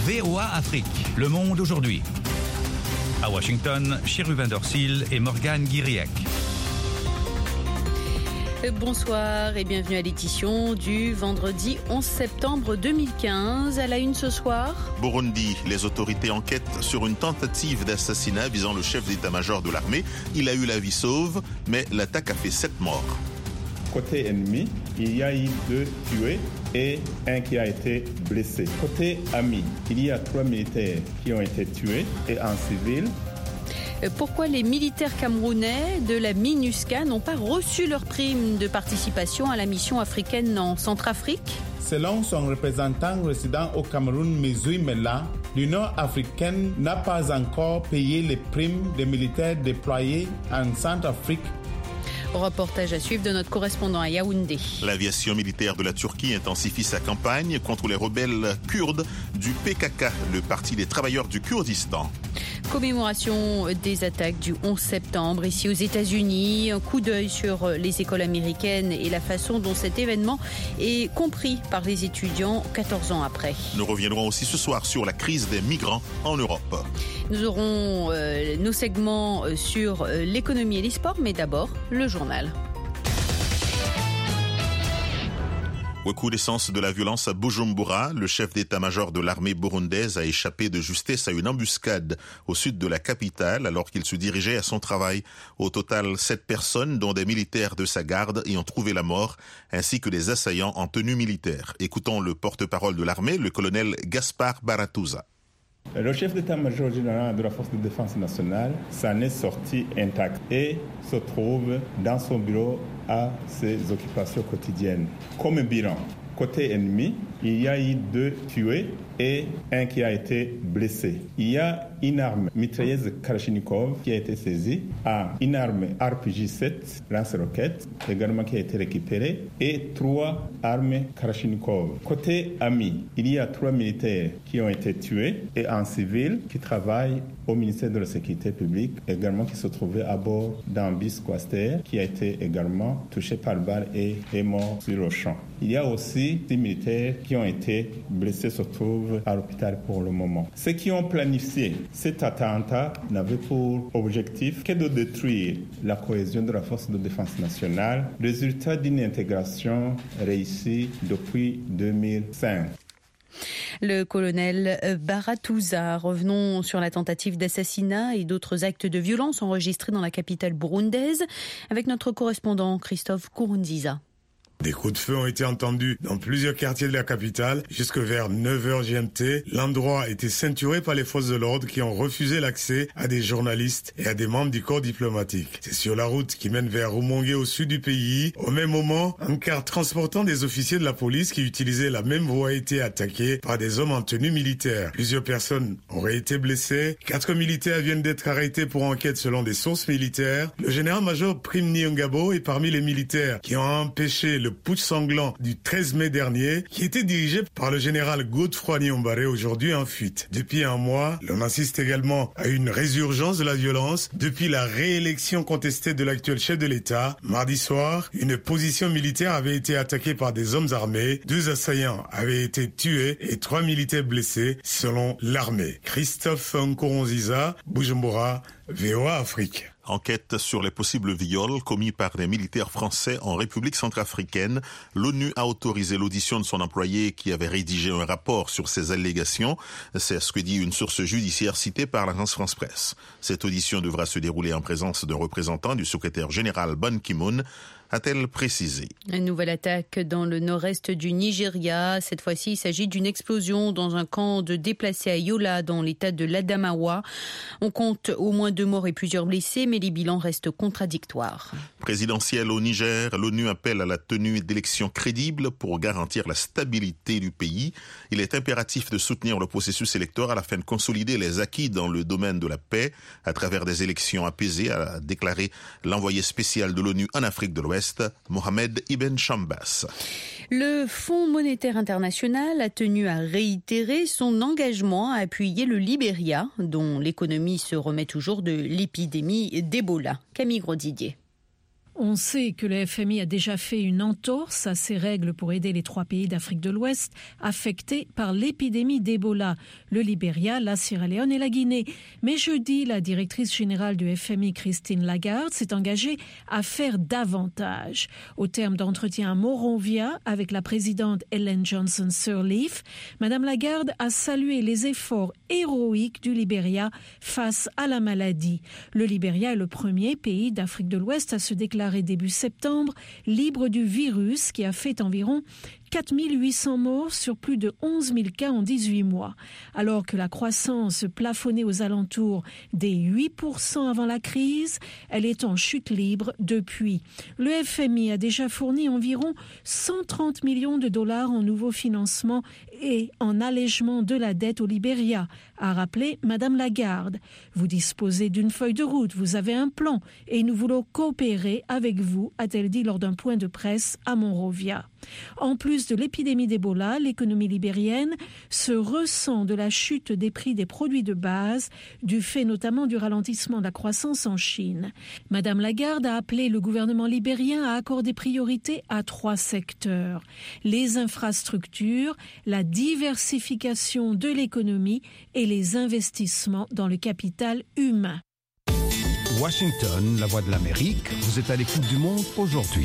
VOA Afrique, le monde aujourd'hui. À Washington, Chérubin Dorsil et Morgane Guiriac. Bonsoir et bienvenue à l'édition du vendredi 11 septembre 2015. À la une ce soir. Burundi, les autorités enquêtent sur une tentative d'assassinat visant le chef d'état-major de l'armée. Il a eu la vie sauve, mais l'attaque a fait 7 morts. Côté ennemi, il y a eu 2 tués et 1 qui a été blessé. Côté ami, il y a 3 militaires qui ont été tués et un civil. Pourquoi les militaires camerounais de la MINUSCA n'ont pas reçu leur prime de participation à la mission africaine en Centrafrique ? Selon son représentant résident au Cameroun, Mezui Mela, l'Union africaine n'a pas encore payé les primes des militaires déployés en Centrafrique. Reportage à suivre de notre correspondant à Yaoundé. L'aviation militaire de la Turquie intensifie sa campagne contre les rebelles kurdes du PKK, le Parti des travailleurs du Kurdistan. Commémoration des attaques du 11 septembre ici aux États-Unis. Un coup d'œil sur les écoles américaines et la façon dont cet événement est compris par les étudiants 14 ans après. Nous reviendrons aussi ce soir sur la crise des migrants en Europe. Nous aurons nos segments sur l'économie et les sports, mais d'abord le journal. Recrudescence de la violence à Bujumbura, le chef d'état-major de l'armée burundaise a échappé de justesse à une embuscade au sud de la capitale alors qu'il se dirigeait à son travail. Au total, 7 personnes, dont des militaires de sa garde, y ont trouvé la mort, ainsi que des assaillants en tenue militaire. Écoutons le porte-parole de l'armée, le colonel Gaspar Baratuza. Le chef d'état-major général de la force de défense nationale s'en est sorti intact et se trouve dans son bureau à ses occupations quotidiennes. Comme bilan, côté ennemi, il y a eu 2 tués et 1 qui a été blessé. Il y a une arme mitrailleuse Kalachnikov qui a été saisie, une arme RPG-7 lance-roquettes également qui a été récupérée et 3 armes Kalachnikov. Côté ami, il y a 3 militaires qui ont été tués et un civil qui travaille au ministère de la Sécurité publique également qui se trouvait à bord d'un bus Quaster qui a été également touché par balle et est mort sur le champ. Il y a aussi 10 militaires qui ont été blessés, se trouvent à l'hôpital pour le moment. Ceux qui ont planifié cet attentat n'avaient pour objectif que de détruire la cohésion de la force de défense nationale, résultat d'une intégration réussie depuis 2005. Le colonel Baratuza. Revenons sur la tentative d'assassinat et d'autres actes de violence enregistrés dans la capitale burundaise avec notre correspondant Christophe Kourounziza. Des coups de feu ont été entendus dans plusieurs quartiers de la capitale. Jusque vers 9h GMT, l'endroit était ceinturé par les forces de l'ordre qui ont refusé l'accès à des journalistes et à des membres du corps diplomatique. C'est sur la route qui mène vers Rumongue au sud du pays. Au même moment, un car transportant des officiers de la police qui utilisaient la même voie a été attaqué par des hommes en tenue militaire. Plusieurs personnes auraient été blessées. 4 militaires viennent d'être arrêtés pour enquête selon des sources militaires. Le général-major Prime Niongabo est parmi les militaires qui ont empêché le putsch sanglant du 13 mai dernier qui était dirigé par le général Godefroy Niyombare, aujourd'hui en fuite. Depuis un mois, l'on assiste également à une résurgence de la violence depuis la réélection contestée de l'actuel chef de l'État. Mardi soir, une position militaire avait été attaquée par des hommes armés. 2 assaillants avaient été tués et 3 militaires blessés selon l'armée. Christophe Nkoronziza, Bujumbura, VOA Afrique. Enquête sur les possibles viols commis par des militaires français en République centrafricaine. L'ONU a autorisé l'audition de son employé qui avait rédigé un rapport sur ces allégations. C'est ce que dit une source judiciaire citée par l'agence France-Presse. Cette audition devra se dérouler en présence d'un représentant du secrétaire général Ban Ki-moon, a-t-elle précisé. Une nouvelle attaque dans le nord-est du Nigeria. Cette fois-ci, il s'agit d'une explosion dans un camp de déplacés à Yola, dans l'état de l'Adamawa. On compte au moins 2 morts et plusieurs blessés, mais les bilans restent contradictoires. Présidentielle au Niger, l'ONU appelle à la tenue d'élections crédibles pour garantir la stabilité du pays. Il est impératif de soutenir le processus électoral afin de consolider les acquis dans le domaine de la paix à travers des élections apaisées, a déclaré l'envoyé spécial de l'ONU en Afrique de l'Ouest, Mohamed Ibn Chambas. Le Fonds monétaire international a tenu à réitérer son engagement à appuyer le Libéria, dont l'économie se remet toujours de l'épidémie d'Ebola. Camille Grosdidier. On sait que le FMI a déjà fait une entorse à ses règles pour aider les 3 pays d'Afrique de l'Ouest affectés par l'épidémie d'Ebola, le Libéria, la Sierra Leone et la Guinée. Mais jeudi, la directrice générale du FMI, Christine Lagarde, s'est engagée à faire davantage. Au terme d'entretien à Monrovia avec la présidente Ellen Johnson Sirleaf, Madame Lagarde a salué les efforts héroïques du Libéria face à la maladie. Le Libéria est le premier pays d'Afrique de l'Ouest à se déclarer début septembre libre du virus qui a fait environ 4 800 morts sur plus de 11 000 cas en 18 mois. Alors que la croissance plafonnait aux alentours des 8% avant la crise, elle est en chute libre depuis. Le FMI a déjà fourni environ 130 millions de dollars en nouveaux financements et en allègement de la dette au Libéria, a rappelé Madame Lagarde. Vous disposez d'une feuille de route, vous avez un plan et nous voulons coopérer avec vous, a-t-elle dit lors d'un point de presse à Monrovia. En plus de l'épidémie d'Ebola, l'économie libérienne se ressent de la chute des prix des produits de base, du fait notamment du ralentissement de la croissance en Chine. Madame Lagarde a appelé le gouvernement libérien à accorder priorité à 3 secteurs. Les infrastructures, la diversification de l'économie et les investissements dans le capital humain. Washington, la voix de l'Amérique, vous êtes à l'écoute du monde aujourd'hui.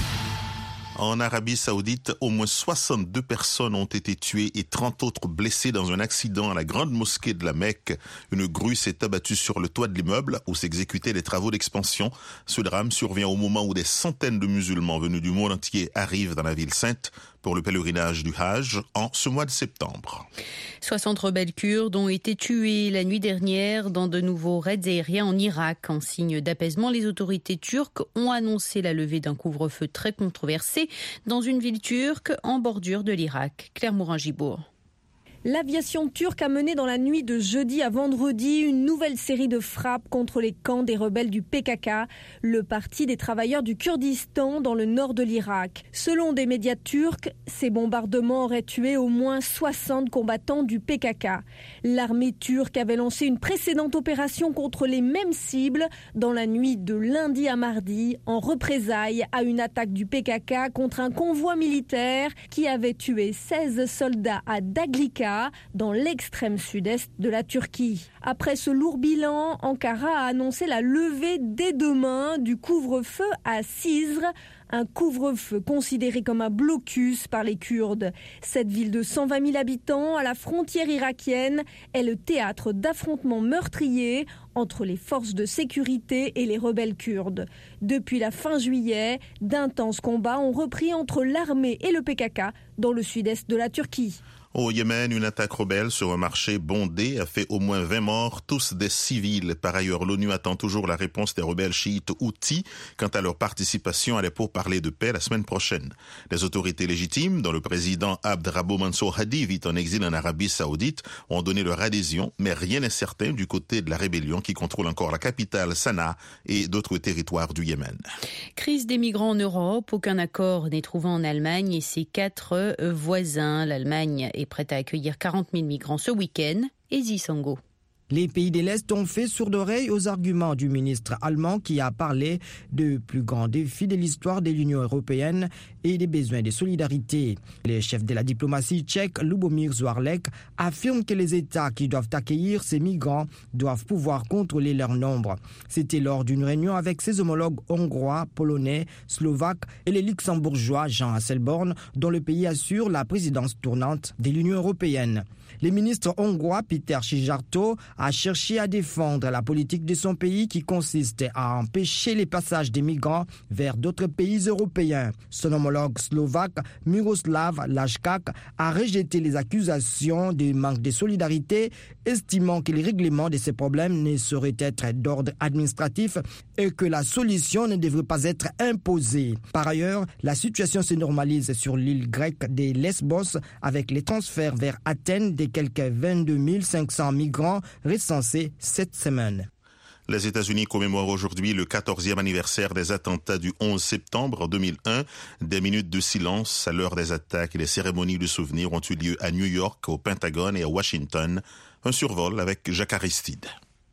En Arabie Saoudite, au moins 62 personnes ont été tuées et 30 autres blessées dans un accident à la grande mosquée de la Mecque. Une grue s'est abattue sur le toit de l'immeuble où s'exécutaient les travaux d'expansion. Ce drame survient au moment où des centaines de musulmans venus du monde entier arrivent dans la ville sainte pour le pèlerinage du Hajj en ce mois de septembre. 60 rebelles kurdes ont été tués la nuit dernière dans de nouveaux raids aériens en Irak. En signe d'apaisement, les autorités turques ont annoncé la levée d'un couvre-feu très controversé dans une ville turque en bordure de l'Irak. Claire Morin-Gibourg. L'aviation turque a mené dans la nuit de jeudi à vendredi une nouvelle série de frappes contre les camps des rebelles du PKK, le parti des travailleurs du Kurdistan dans le nord de l'Irak. Selon des médias turcs, ces bombardements auraient tué au moins 60 combattants du PKK. L'armée turque avait lancé une précédente opération contre les mêmes cibles dans la nuit de lundi à mardi, en représailles à une attaque du PKK contre un convoi militaire qui avait tué 16 soldats à Daglika, dans l'extrême sud-est de la Turquie. Après ce lourd bilan, Ankara a annoncé la levée dès demain du couvre-feu à Cizre, un couvre-feu considéré comme un blocus par les Kurdes. Cette ville de 120 000 habitants, à la frontière irakienne, est le théâtre d'affrontements meurtriers entre les forces de sécurité et les rebelles kurdes. Depuis la fin juillet, d'intenses combats ont repris entre l'armée et le PKK dans le sud-est de la Turquie. Au Yémen, une attaque rebelle sur un marché bondé a fait au moins 20 morts, tous des civils. Par ailleurs, l'ONU attend toujours la réponse des rebelles chiites Houthis quant à leur participation à les pourparlers de paix la semaine prochaine. Les autorités légitimes, dont le président Abd Rabbo Mansour Hadi vit en exil en Arabie Saoudite, ont donné leur adhésion, mais rien n'est certain du côté de la rébellion qui contrôle encore la capitale Sanaa et d'autres territoires du Yémen. Crise des migrants en Europe, aucun accord n'est trouvé en Allemagne et ses 4 voisins. L'Allemagne est prête à accueillir 40 000 migrants ce week-end. Ezi Sango. Les pays de l'Est ont fait sourde oreille aux arguments du ministre allemand qui a parlé de plus grands défis de l'histoire de l'Union européenne et des besoins de solidarité. Le chef de la diplomatie tchèque, Lubomír Zaorálek, affirme que les États qui doivent accueillir ces migrants doivent pouvoir contrôler leur nombre. C'était lors d'une réunion avec ses homologues hongrois, polonais, slovaques et les luxembourgeois Jean Asselborn, dont le pays assure la présidence tournante de l'Union européenne. Le ministre hongrois Péter Szijjártó a cherché à défendre la politique de son pays qui consiste à empêcher les passages des migrants vers d'autres pays européens. Son homologue slovaque Miroslav Lajčák a rejeté les accusations de manque de solidarité, estimant que les règlements de ces problèmes ne sauraient être d'ordre administratif et que la solution ne devrait pas être imposée. Par ailleurs, la situation se normalise sur l'île grecque de Lesbos avec les transferts vers Athènes des quelques 22 500 migrants recensés cette semaine. Les États-Unis commémorent aujourd'hui le 14e anniversaire des attentats du 11 septembre 2001. Des minutes de silence à l'heure des attaques et des cérémonies de souvenirs ont eu lieu à New York, au Pentagone et à Washington. Un survol avec Jacques Aristide.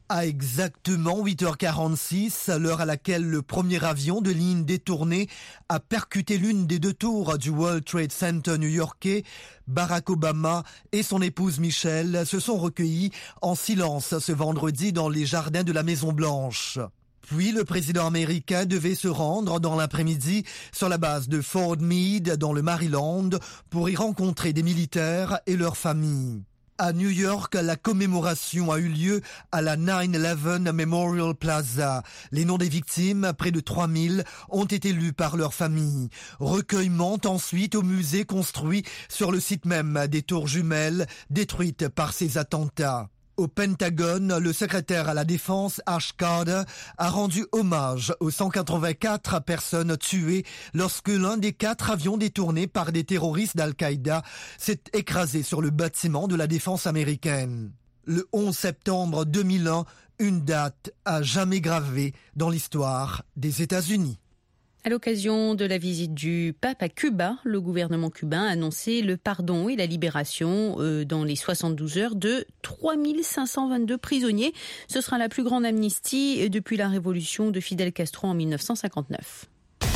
À exactement 8h46, l'heure à laquelle le premier avion de ligne détourné a percuté l'une des deux tours du World Trade Center new-yorkais, Barack Obama et son épouse Michelle se sont recueillis en silence ce vendredi dans les jardins de la Maison-Blanche. Puis le président américain devait se rendre dans l'après-midi sur la base de Fort Meade dans le Maryland pour y rencontrer des militaires et leurs familles. À New York, la commémoration a eu lieu à la 9/11 Memorial Plaza. Les noms des victimes, près de 3000, ont été lus par leurs familles. Recueillement ensuite au musée construit sur le site même des tours jumelles détruites par ces attentats. Au Pentagone, le secrétaire à la Défense, Ash Carter, a rendu hommage aux 184 personnes tuées lorsque l'un des 4 avions détournés par des terroristes d'Al-Qaïda s'est écrasé sur le bâtiment de la défense américaine. Le 11 septembre 2001, une date à jamais gravée dans l'histoire des États-Unis. À l'occasion de la visite du pape à Cuba, le gouvernement cubain a annoncé le pardon et la libération dans les 72 heures de 3522 prisonniers. Ce sera la plus grande amnistie depuis la révolution de Fidel Castro en 1959.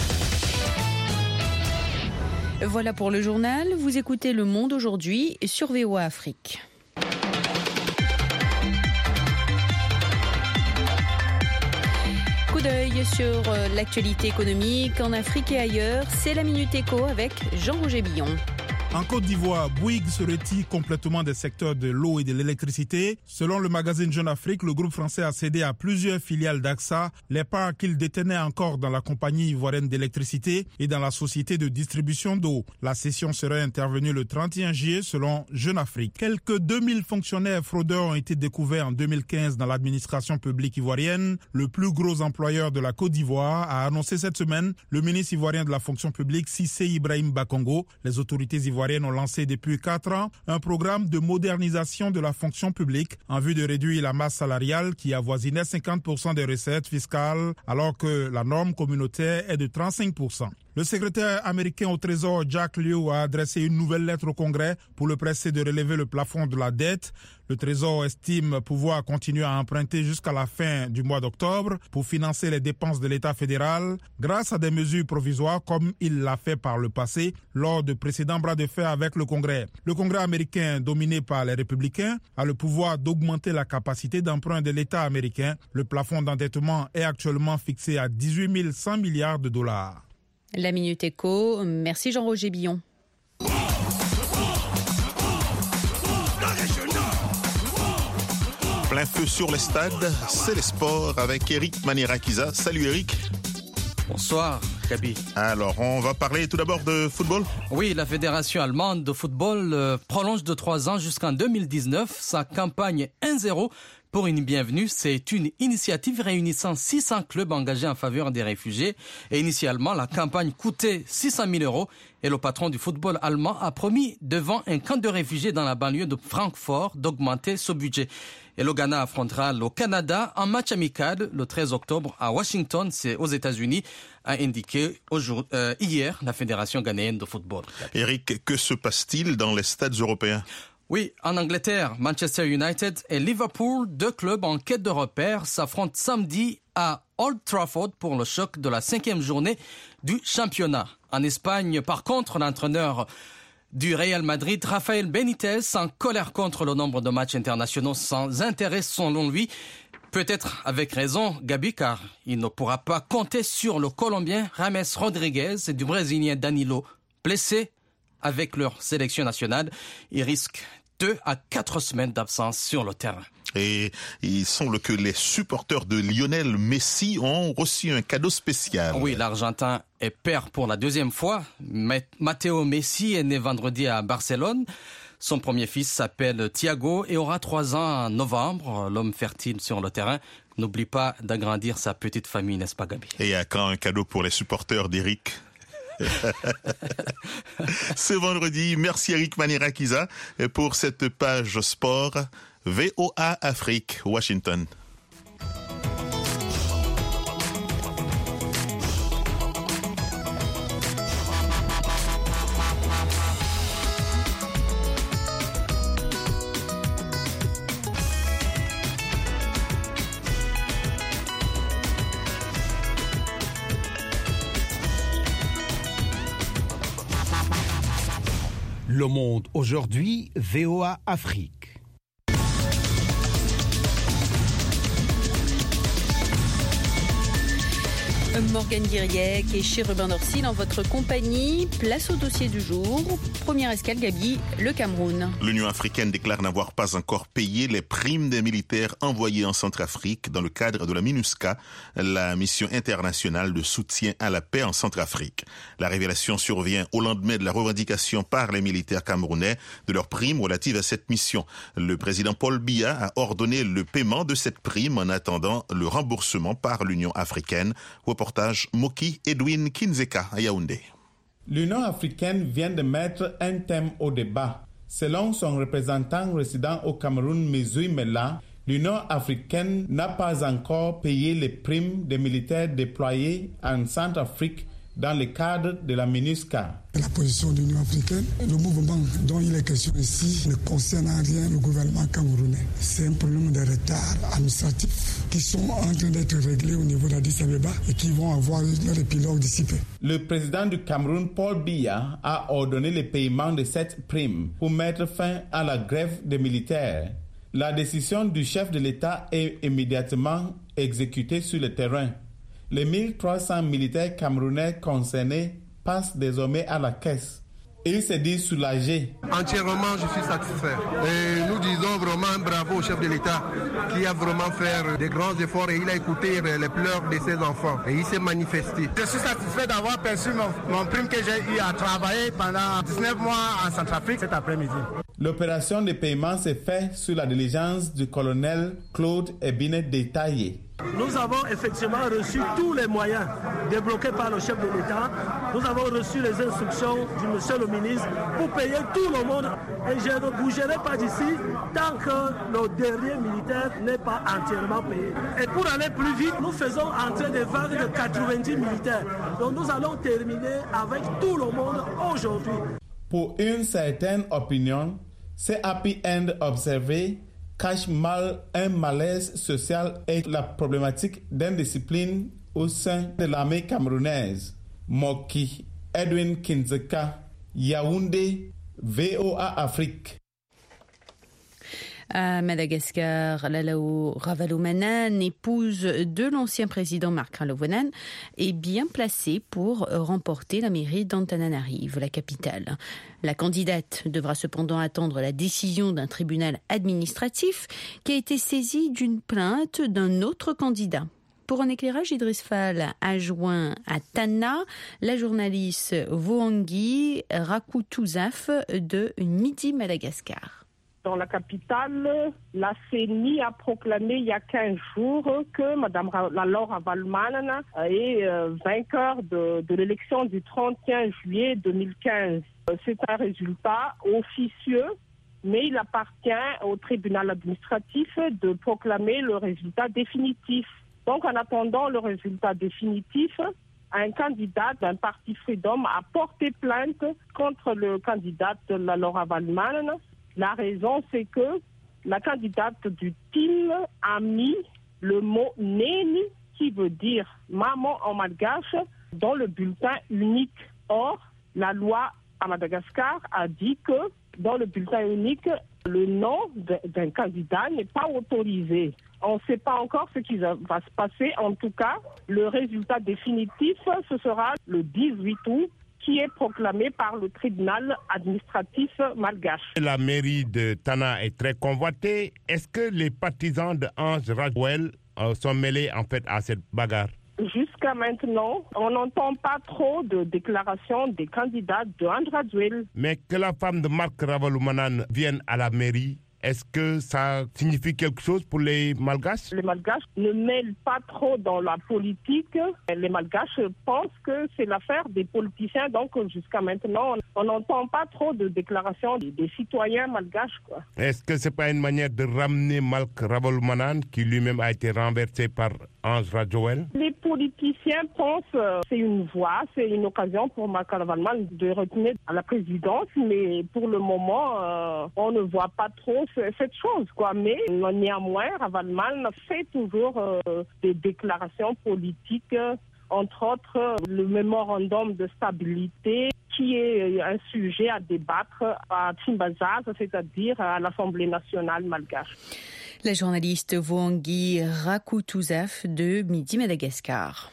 Voilà pour le journal. Vous écoutez Le Monde aujourd'hui sur VOA Afrique. Coup d'œil sur l'actualité économique en Afrique et ailleurs. C'est la Minute Éco avec Jean-Roger Billon. En Côte d'Ivoire, Bouygues se retire complètement des secteurs de l'eau et de l'électricité. Selon le magazine Jeune Afrique, le groupe français a cédé à plusieurs filiales d'AXA les parts qu'il détenait encore dans la compagnie ivoirienne d'électricité et dans la société de distribution d'eau. La cession serait intervenue le 31 juillet selon Jeune Afrique. Quelques 2000 fonctionnaires fraudeurs ont été découverts en 2015 dans l'administration publique ivoirienne. Le plus gros employeur de la Côte d'Ivoire a annoncé cette semaine le ministre ivoirien de la fonction publique, Cissé Ibrahim Bakongo. Les autorités ivoiriennes ont lancé depuis 4 ans un programme de modernisation de la fonction publique en vue de réduire la masse salariale qui avoisinait 50% des recettes fiscales alors que la norme communautaire est de 35%. Le secrétaire américain au Trésor, Jack Lew, a adressé une nouvelle lettre au Congrès pour le presser de relever le plafond de la dette. Le Trésor estime pouvoir continuer à emprunter jusqu'à la fin du mois d'octobre pour financer les dépenses de l'État fédéral grâce à des mesures provisoires comme il l'a fait par le passé lors de précédents bras de fer avec le Congrès. Le Congrès américain, dominé par les républicains, a le pouvoir d'augmenter la capacité d'emprunt de l'État américain. Le plafond d'endettement est actuellement fixé à 18 100 milliards de dollars. La Minute Éco, merci Jean-Roger Billon. Plein feu sur les stades, c'est les sports avec Eric Manierakiza. Salut Eric. Bonsoir Gabi. Alors on va parler tout d'abord de football. Oui, la Fédération allemande de football prolonge de 3 ans jusqu'en 2019 sa campagne 1-0 pour une bienvenue. C'est une initiative réunissant 600 clubs engagés en faveur des réfugiés. Et initialement, la campagne coûtait 600 000 € et le patron du football allemand a promis devant un camp de réfugiés dans la banlieue de Francfort d'augmenter ce budget. Et le Ghana affrontera le Canada en match amical le 13 octobre à Washington, c'est aux États-Unis, a indiqué hier la Fédération ghanéenne de football. Eric, que se passe-t-il dans les stades européens ? Oui, en Angleterre, Manchester United et Liverpool, 2 clubs en quête de repères, s'affrontent samedi à Old Trafford pour le choc de la 5e journée du championnat. En Espagne, par contre, l'entraîneur du Real Madrid, Rafael Benitez, en colère contre le nombre de matchs internationaux sans intérêt selon lui. Peut-être avec raison, Gabi, car il ne pourra pas compter sur le Colombien James Rodriguez et du Brésilien Danilo, blessés avec leur sélection nationale. Ils risquent 2 à 4 semaines d'absence sur le terrain. Et il semble que les supporters de Lionel Messi ont reçu un cadeau spécial. Oui, l'Argentin est père pour la 2e fois. Matteo Messi est né vendredi à Barcelone. Son premier fils s'appelle Thiago et aura 3 ans en novembre. L'homme fertile sur le terrain n'oublie pas d'agrandir sa petite famille, n'est-ce pas Gabi? Et à quand un cadeau pour les supporters d'Eric? C'est vendredi. Merci Eric Manierakiza pour cette page sport. VOA Afrique, Washington. Le Monde aujourd'hui, VOA Afrique. Morgane Guiriec et Chérubin Dorsil en votre compagnie. Place au dossier du jour. Première escale, Gabi, le Cameroun. L'Union africaine déclare n'avoir pas encore payé les primes des militaires envoyés en Centrafrique dans le cadre de la MINUSCA, la mission internationale de soutien à la paix en Centrafrique. La révélation survient au lendemain de la revendication par les militaires camerounais de leurs primes relatives à cette mission. Le président Paul Biya a ordonné le paiement de cette prime en attendant le remboursement par l'Union africaine. Reportage Moki Edwin Kinzeka à Yaoundé. L'Union africaine vient de mettre un thème au débat. Selon son représentant résident au Cameroun, Mezui Mela, l'Union africaine n'a pas encore payé les primes des militaires déployés en Centrafrique dans le cadre de la MINUSCA. La position de l'Union africaine, le mouvement dont il est question ici ne concerne en rien le gouvernement camerounais. C'est un problème de retard administratif qui sont en train d'être réglés au niveau d'Addis Abeba et qui vont avoir leur épilogue d'ici peu. Le président du Cameroun, Paul Biya, a ordonné le paiement de cette prime pour mettre fin à la grève des militaires. La décision du chef de l'État est immédiatement exécutée sur le terrain. Les 1300 militaires camerounais concernés passent désormais à la caisse. Ils se disent soulagés. Entièrement, je suis satisfait. Et nous disons vraiment un bravo au chef de l'État qui a vraiment fait des grands efforts et il a écouté les pleurs de ses enfants et il s'est manifesté. Je suis satisfait d'avoir perçu mon prime que j'ai eu à travailler pendant 19 mois en Centrafrique cet après-midi. L'opération de paiement s'est faite sous la diligence du colonel Claude Ebinet Détaillé. Nous avons effectivement reçu tous les moyens débloqués par le chef de l'État. Nous avons reçu les instructions du monsieur le ministre pour payer tout le monde. Et je ne bougerai pas d'ici tant que le dernier militaire n'est pas entièrement payé. Et pour aller plus vite, nous faisons entrer des vagues de 90 militaires. Donc nous allons terminer avec tout le monde aujourd'hui. Pour une certaine opinion, c'est happy end observé cache mal un malaise social et la problématique d'indiscipline au sein de l'armée camerounaise. Moki Edwin Kinzeka, Yaoundé, VOA Afrique. À Madagascar, Lalao Ravalomanane, épouse de l'ancien président Marc Ravalomanane, est bien placée pour remporter la mairie d'Antananarive, la capitale. La candidate devra cependant attendre la décision d'un tribunal administratif qui a été saisi d'une plainte d'un autre candidat. Pour un éclairage, Idriss Fall a joint à Tana la journaliste Voangi Rakoutouzouf de Midi Madagascar. Dans la capitale, la CENI a proclamé il y a 15 jours que Mme Lalao Ravalomanane est vainqueur de l'élection du 31 juillet 2015. C'est un résultat officieux, mais il appartient au tribunal administratif de proclamer le résultat définitif. Donc en attendant le résultat définitif, un candidat d'un parti Freedom a porté plainte contre le candidat Lalao Ravalomanane. La raison, c'est que la candidate du team a mis le mot « Néni » qui veut dire « maman » en malgache dans le bulletin unique. Or, la loi à Madagascar a dit que dans le bulletin unique, le nom d'un candidat n'est pas autorisé. On ne sait pas encore ce qui va se passer. En tout cas, le résultat définitif, ce sera le 18 août, qui est proclamé par le tribunal administratif malgache. La mairie de Tana est très convoitée. Est-ce que les partisans de Ange Rajouel sont mêlés en fait à cette bagarre? Jusqu'à maintenant, on n'entend pas trop de déclarations des candidats de Ange Rajouel. Mais que la femme de Marc Ravalomanane vienne à la mairie, est-ce que ça signifie quelque chose pour les Malgaches? Les Malgaches ne mêlent pas trop dans la politique. Les Malgaches pensent que c'est l'affaire des politiciens. Donc jusqu'à maintenant, on n'entend pas trop de déclarations des citoyens malgaches, quoi. Est-ce que ce n'est pas une manière de ramener Marc Ravalomanane, qui lui-même a été renversé par Ange Rajouel? Les politiciens pensent que c'est une voie, c'est une occasion pour Marc Ravalomanane de retourner à la présidence. Mais pour le moment, on ne voit pas trop cette chose, quoi. Mais néanmoins, Ravalomanane fait toujours des déclarations politiques, entre autres le mémorandum de stabilité qui est un sujet à débattre à Tchimbazaz, c'est-à-dire à l'Assemblée nationale malgache. La journaliste Voangi Rakoutouzouf de Midi Madagascar.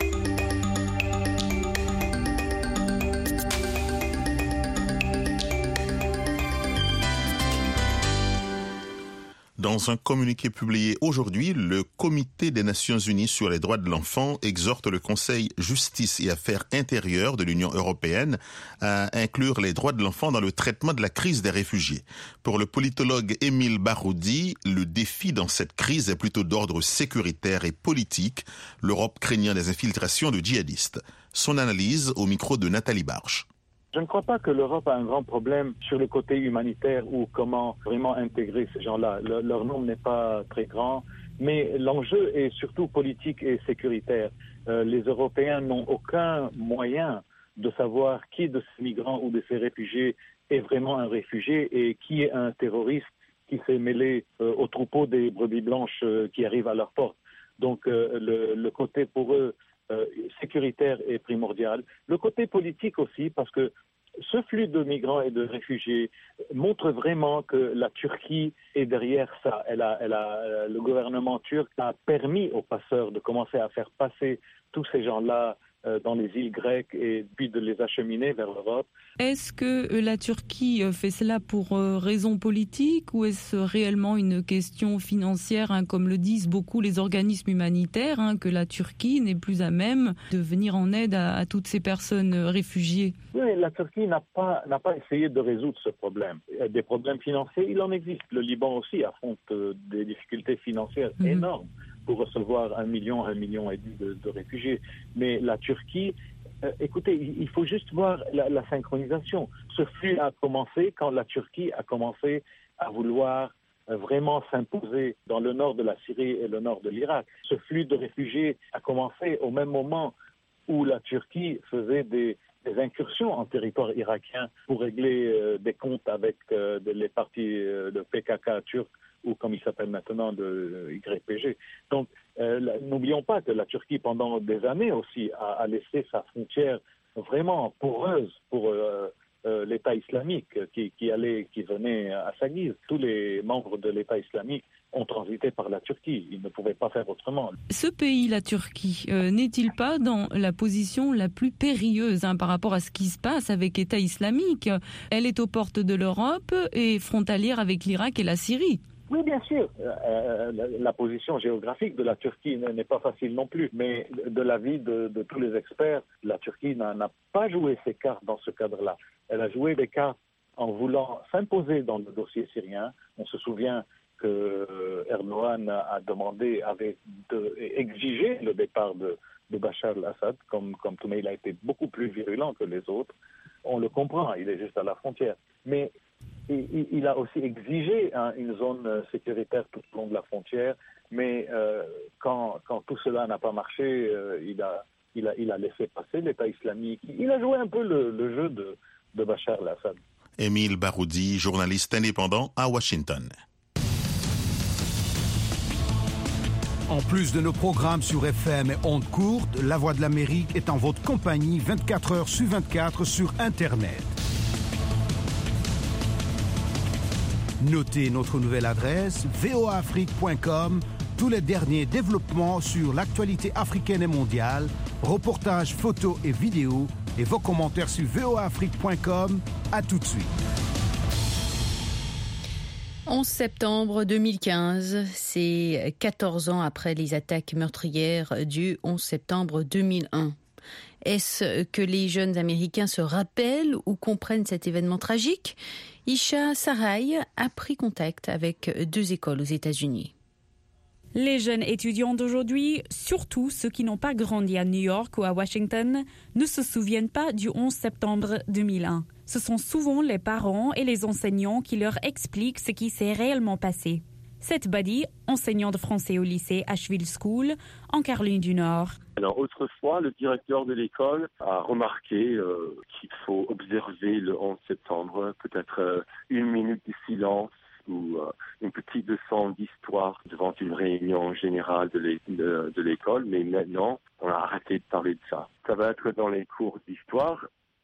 Dans un communiqué publié aujourd'hui, le Comité des Nations Unies sur les droits de l'enfant exhorte le Conseil Justice et Affaires intérieures de l'Union européenne à inclure les droits de l'enfant dans le traitement de la crise des réfugiés. Pour le politologue Émile Baroudi, le défi dans cette crise est plutôt d'ordre sécuritaire et politique, l'Europe craignant des infiltrations de djihadistes. Son analyse au micro de Nathalie Barche. Je ne crois pas que l'Europe a un grand problème sur le côté humanitaire ou comment vraiment intégrer ces gens-là. Leur nombre n'est pas très grand, mais l'enjeu est surtout politique et sécuritaire. Les Européens n'ont aucun moyen de savoir qui de ces migrants ou de ces réfugiés est vraiment un réfugié et qui est un terroriste qui s'est mêlé au troupeau des brebis blanches qui arrivent à leur porte. Donc le côté pour eux sécuritaire est primordial. Le côté politique aussi, parce que ce flux de migrants et de réfugiés montre vraiment que la Turquie est derrière ça. Le gouvernement turc a permis aux passeurs de commencer à faire passer tous ces gens-là dans les îles grecques et puis de les acheminer vers l'Europe. Est-ce que la Turquie fait cela pour raison politique ou est-ce réellement une question financière, comme le disent beaucoup les organismes humanitaires, que la Turquie n'est plus à même de venir en aide à toutes ces personnes réfugiées? Oui, la Turquie n'a pas essayé de résoudre ce problème. Des problèmes financiers, il en existe. Le Liban aussi affronte des difficultés financières énormes pour recevoir 1 million et demi de réfugiés. Mais la Turquie, écoutez, il faut juste voir la synchronisation. Ce flux a commencé quand la Turquie a commencé à vouloir vraiment s'imposer dans le nord de la Syrie et le nord de l'Irak. Ce flux de réfugiés a commencé au même moment où la Turquie faisait des incursions en territoire irakien pour régler des comptes avec les partis de PKK turcs ou comme il s'appelle maintenant de YPG. Donc, n'oublions pas que la Turquie, pendant des années aussi, a laissé sa frontière vraiment poreuse pour l'État islamique qui venait à sa guise. Tous les membres de l'État islamique ont transité par la Turquie. Ils ne pouvaient pas faire autrement. Ce pays, la Turquie, n'est-il pas dans la position la plus périlleuse par rapport à ce qui se passe avec l'État islamique? Elle est aux portes de l'Europe et frontalière avec l'Irak et la Syrie. Oui, bien sûr. La position géographique de la Turquie n'est pas facile non plus. Mais de l'avis de tous les experts, la Turquie n'a pas joué ses cartes dans ce cadre-là. Elle a joué des cartes en voulant s'imposer dans le dossier syrien. On se souvient que Erdogan avait exigé le départ de Bachar el-Assad, comme tout, mais il a été beaucoup plus virulent que les autres. On le comprend, il est juste à la frontière. Mais il a aussi exigé une zone sécuritaire tout au long de la frontière, mais quand tout cela n'a pas marché, il a laissé passer l'État islamique. Il a joué un peu le jeu de Bachar el-Assad. Émile Baroudi, journaliste indépendant à Washington. En plus de nos programmes sur FM et ondes courtes, La Voix de l'Amérique est en votre compagnie 24 heures sur 24 sur Internet. Notez notre nouvelle adresse voaafrique.com. Tous les derniers développements sur l'actualité africaine et mondiale, reportages, photos et vidéos, et vos commentaires sur voaafrique.com. À tout de suite. 11 septembre 2015, c'est 14 ans après les attaques meurtrières du 11 septembre 2001. Est-ce que les jeunes Américains se rappellent ou comprennent cet événement tragique? Isha Sarai a pris contact avec 2 écoles aux États-Unis. Les jeunes étudiants d'aujourd'hui, surtout ceux qui n'ont pas grandi à New York ou à Washington, ne se souviennent pas du 11 septembre 2001. Ce sont souvent les parents et les enseignants qui leur expliquent ce qui s'est réellement passé. Seth Buddy, enseignant de français au lycée Asheville School, en Caroline du Nord. Alors autrefois, le directeur de l'école a remarqué qu'il faut observer le 11 septembre, peut-être 1 minute de silence ou une petite leçon d'histoire devant une réunion générale de l'école. Mais maintenant, on a arrêté de parler de ça. Ça va être dans les cours d'histoire.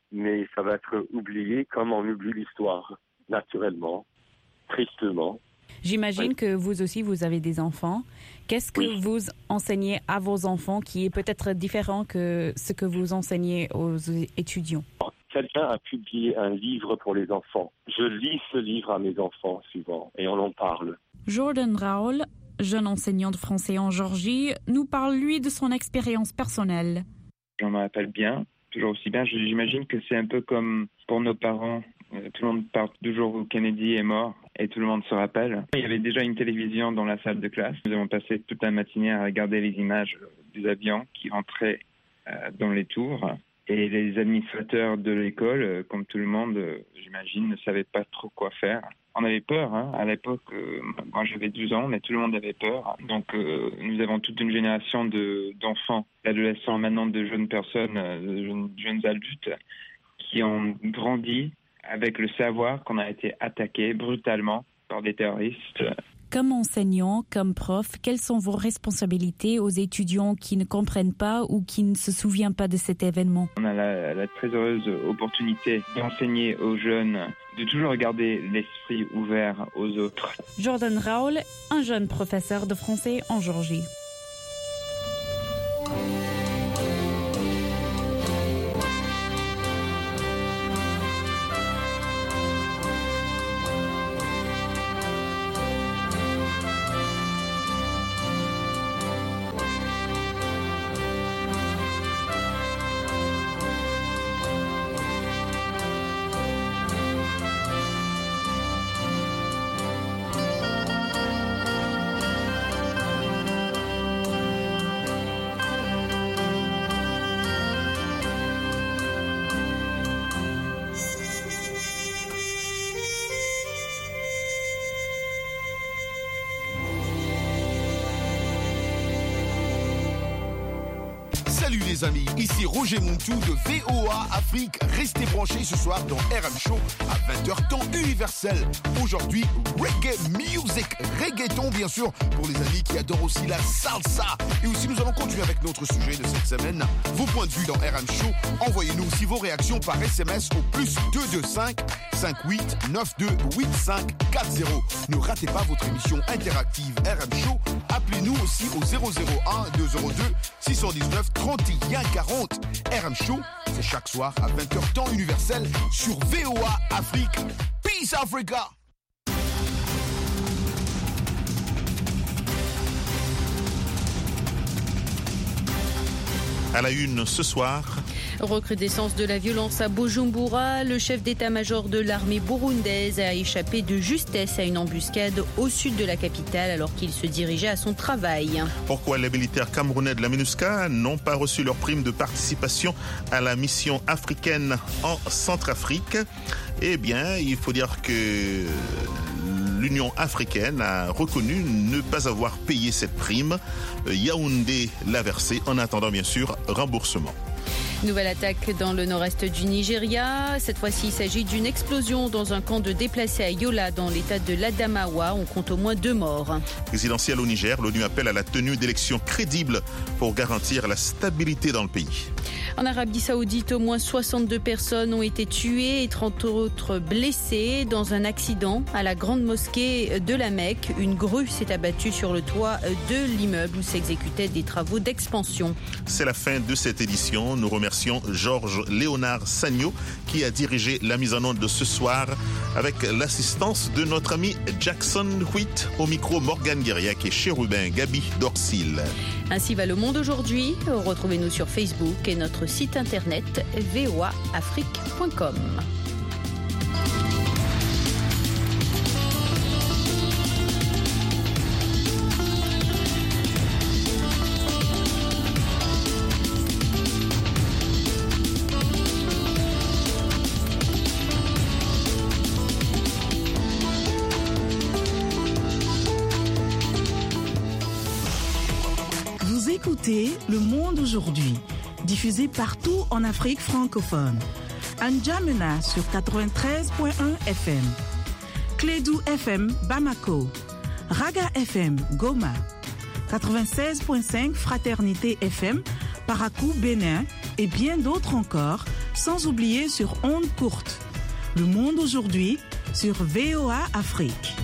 mais ça va être oublié comme on oublie l'histoire, naturellement, tristement. J'imagine que vous aussi, vous avez des enfants. Qu'est-ce que vous enseignez à vos enfants qui est peut-être différent que ce que vous enseignez aux étudiants? Quelqu'un a publié un livre pour les enfants. Je lis ce livre à mes enfants souvent et on en parle. Jordan Raoul, jeune enseignant de français en Géorgie, nous parle lui de son expérience personnelle. J'en me rappelle bien, toujours aussi bien. J'imagine que c'est un peu comme pour nos parents. Tout le monde parle du jour où Kennedy est mort et tout le monde se rappelle. Il y avait déjà une télévision dans la salle de classe. Nous avons passé toute la matinée à regarder les images des avions qui rentraient dans les tours. Et les administrateurs de l'école, comme tout le monde, j'imagine, ne savaient pas trop quoi faire. On avait peur, à l'époque, moi j'avais 12 ans, mais tout le monde avait peur. Donc nous avons toute une génération d'enfants, d'adolescents, maintenant de jeunes personnes, de jeunes adultes, qui ont grandi avec le savoir qu'on a été attaqué brutalement par des terroristes. Comme enseignant, comme prof, quelles sont vos responsabilités aux étudiants qui ne comprennent pas ou qui ne se souviennent pas de cet événement? On a la très heureuse opportunité d'enseigner aux jeunes, de toujours garder l'esprit ouvert aux autres. Jordan Raoul, un jeune professeur de français en Géorgie. Salut les amis, ici Roger Montou de VOA Afrique. Restez branchés ce soir dans RM Show à 20h temps universel. Aujourd'hui, reggae music, reggaeton bien sûr, pour les amis qui adorent aussi la salsa. Et aussi nous allons continuer avec notre sujet de cette semaine. Vos points de vue dans RM Show, envoyez-nous aussi vos réactions par SMS au +225 58 92 8540. Ne ratez pas votre émission interactive RM Show. Appelez-nous aussi au 001 202 619 31 40. RM Show, c'est chaque soir à 20h temps universel sur VOA Afrique. Peace Africa! À la une ce soir. Recrudescence de la violence à Bujumbura. Le chef d'état-major de l'armée burundaise a échappé de justesse à une embuscade au sud de la capitale alors qu'il se dirigeait à son travail. Pourquoi les militaires camerounais de la MINUSCA n'ont pas reçu leur prime de participation à la mission africaine en Centrafrique? Eh bien, il faut dire que l'Union africaine a reconnu ne pas avoir payé cette prime. Yaoundé l'a versée en attendant bien sûr remboursement. Nouvelle attaque dans le nord-est du Nigeria. Cette fois-ci, il s'agit d'une explosion dans un camp de déplacés à Yola, dans l'état de l'Adamawa. On compte au moins 2 morts. Présidentielle au Niger, l'ONU appelle à la tenue d'élections crédibles pour garantir la stabilité dans le pays. En Arabie Saoudite, au moins 62 personnes ont été tuées et 30 autres blessées dans un accident à la grande mosquée de la Mecque. Une grue s'est abattue sur le toit de l'immeuble où s'exécutaient des travaux d'expansion. C'est la fin de cette édition. Nous remercions Georges Léonard Sagno qui a dirigé la mise en onde de ce soir avec l'assistance de notre ami Jackson Huit, au micro Morgane Guériac et Chérubin Gabi Dorsil. Ainsi va le monde aujourd'hui. Retrouvez-nous sur Facebook et notre site internet voaafrique.com. Écoutez Le Monde aujourd'hui, diffusé partout en Afrique francophone. N'Djamena sur 93.1 FM, Clédou FM Bamako, Raga FM Goma, 96.5 Fraternité FM Parakou Bénin et bien d'autres encore sans oublier sur ondes courtes. Le monde aujourd'hui sur VOA Afrique.